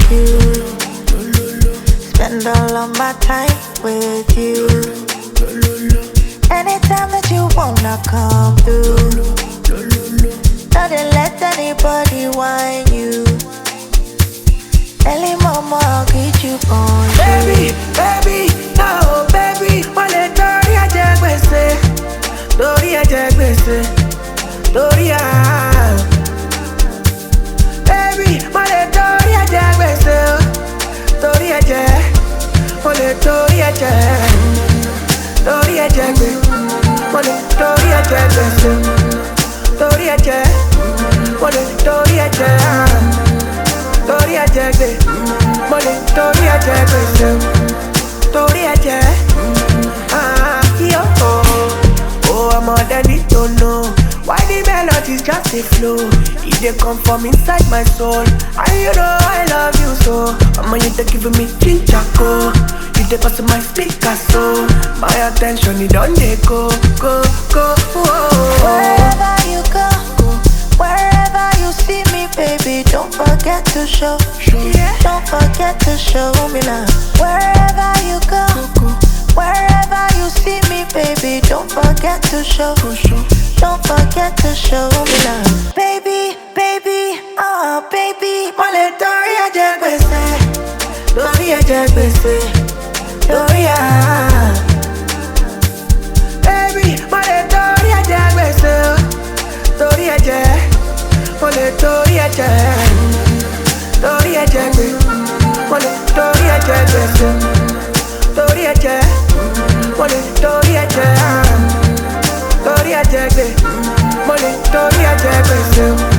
you. Spend all of my time with you. Anytime that you wanna come through, don't let anybody whine you. Early mama, I'll get you on. Baby, baby, oh baby, wale tori aje gbese, tori aje gbese, tori a. Baby, wale tori aje gbese, tori aje, wale tori aje, tori aje gbese, wale tori aje gbese, tori aje, wale tori aje, tori aje gbese. Money, tori aje gbese, tori aje, yo. Oh, I'm all that need to know why the melodies just a flow. It dey come from inside my soul, and you know I love you so. You dey giving me ginger go, you dey pass my speaker so. My attention it don't dey go. Wherever you go, wherever you see me, baby, don't forget to show. Don't forget to show me love. Wherever you go, wherever you see me, baby, don't forget to show. Don't forget to show me love. Baby, baby, oh baby. Mole tori aje gbese, tori aje gbese, tori a. Baby, mole tori aje gbese, tori aje, mole tori aje, tori aje gbese, mole tori aje gbese, tori aje, mole tori aje, tori aje gbese, mole tori aje gbese.